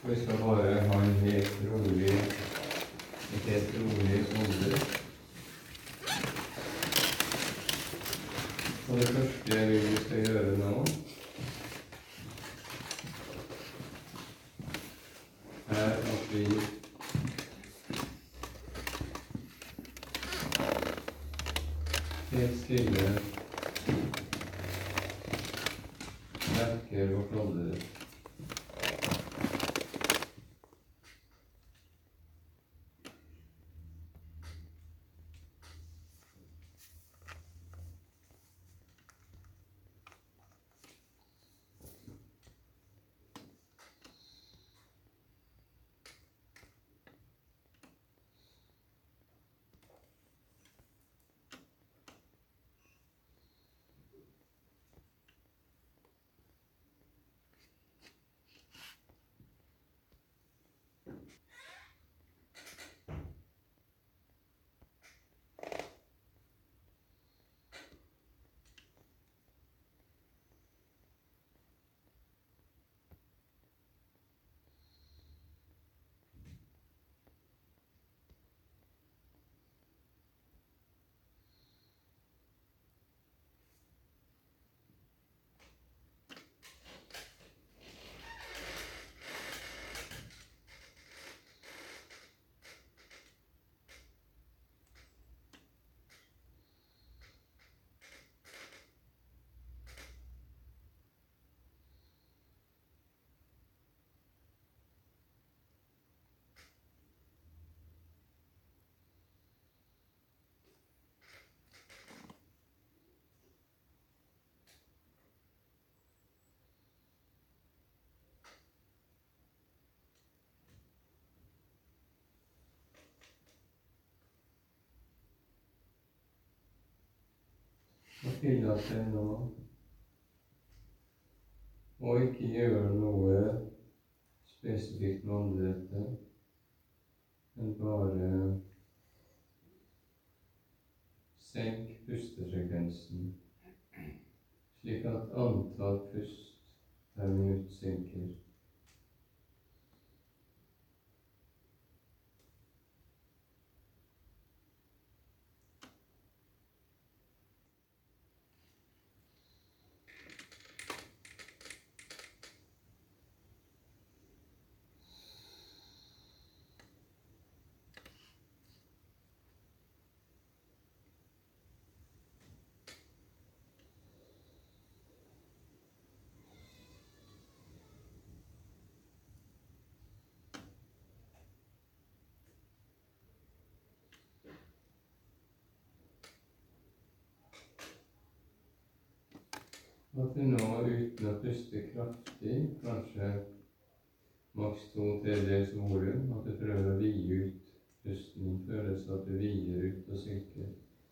Vi skal bare ha en helt rolig hode. Og det første jeg vil vi skal gjøre nå, er at vi helt stille merker vårt åndedrett. Og tillat deg nå å ikke gjøre noe spesifikt med åndedrettet, men bare senk pustefrekvensen, slik at antall pust per minutt synker. At du nå, uten å puste kraftig, kanskje maks 2/3 volum, at du prøver å vie ut pusten, føles at du vier ut og synker.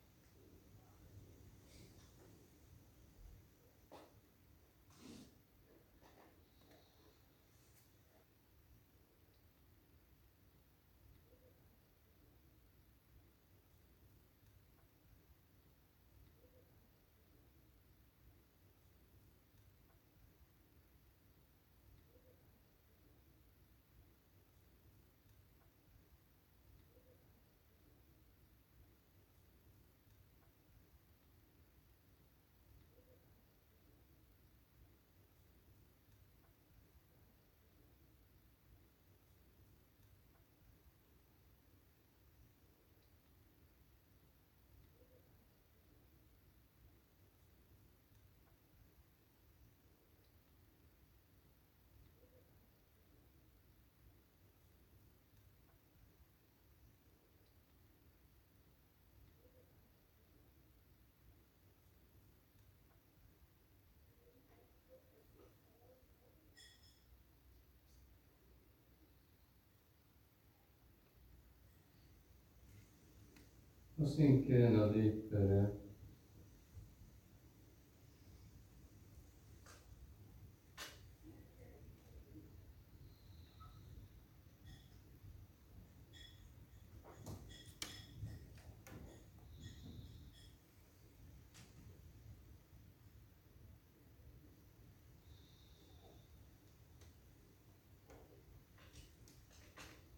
Og synker enda dypere.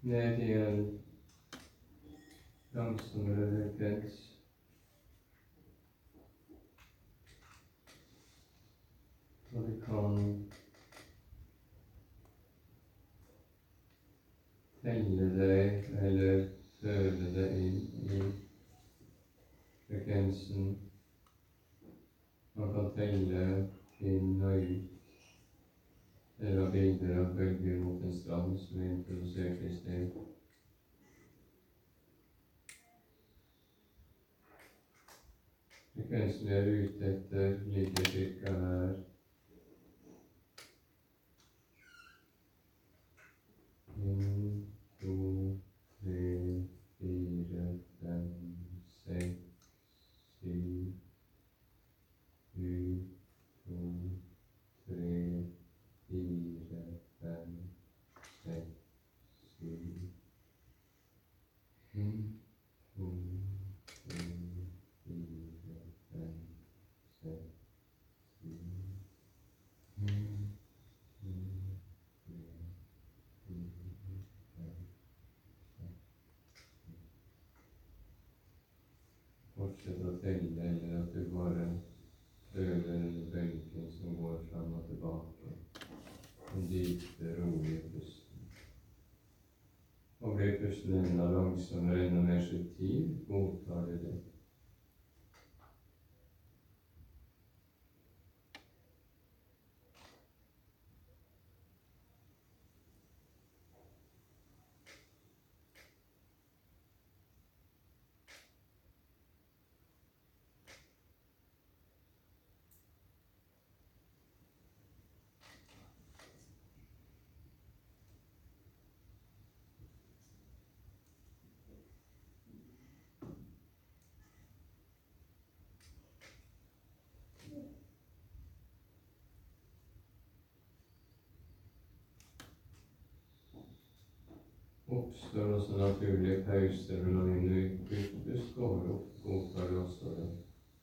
ned i en langsommere frekvens. Og vi kan telle deg eller føle deg inn i frekvensen. Man kan telle inn og ut, eller ha bilder av bølger mot en strand som vi introduserte i sted. Frekvensen vi er ute etter, ligger cirka her. 1, 2, 3, 4, 5, 6, 7, 7, 2, 3, 4, 5, 6, 7, 1, 2, 3, 4, 5, 6, 7, 1, 2, 3, 4, 5. Fortsett å telle, eller at du bare føler denne bølgen som går fram og tilbake. En dype, rolig pusten. Og blir pusten enda langsommere, enda mer subtil, godtar du det. Oppstår også naturlige pauser mellom inn- og utpust, godtar du også det.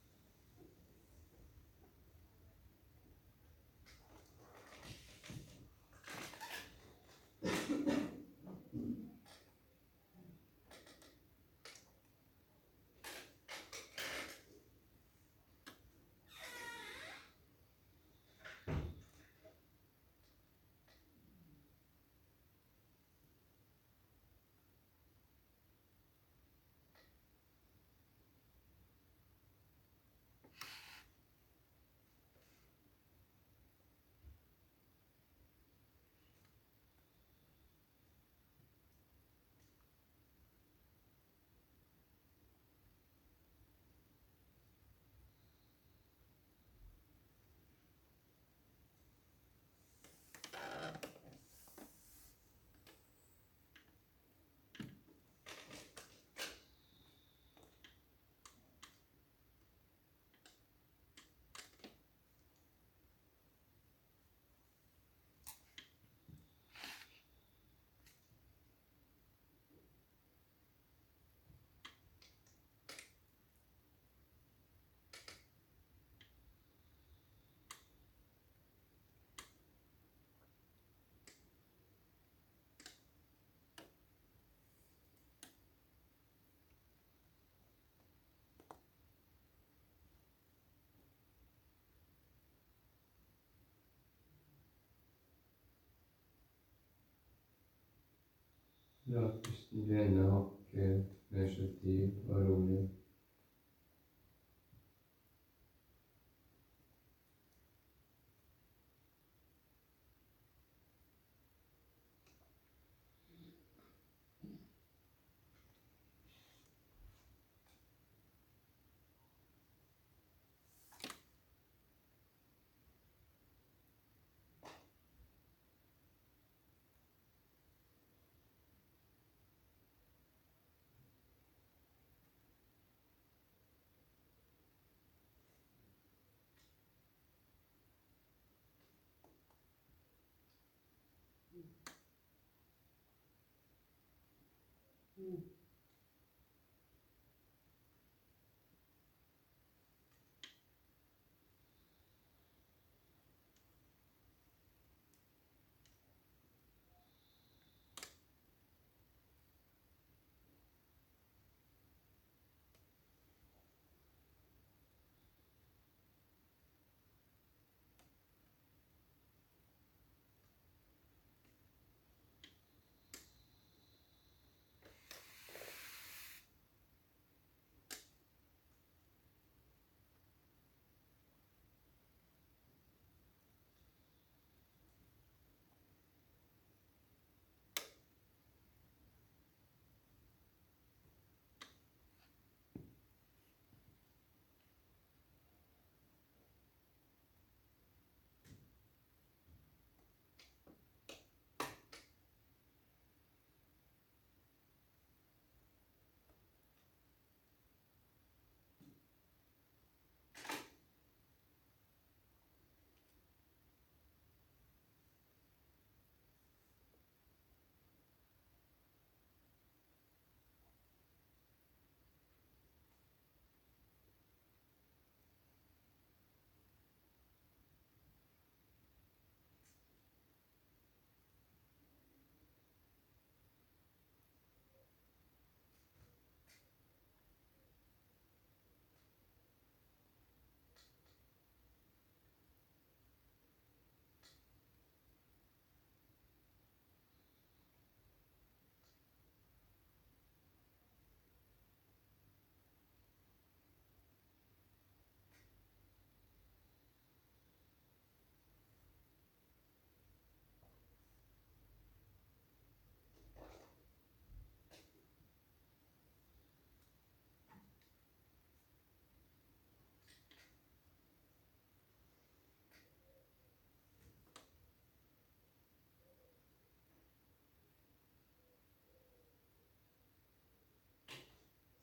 La pusten bli enda hakket mer subtil og rolig.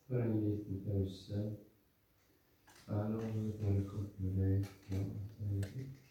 for en liten pause. Er det noe du kan komme med deg? Ja,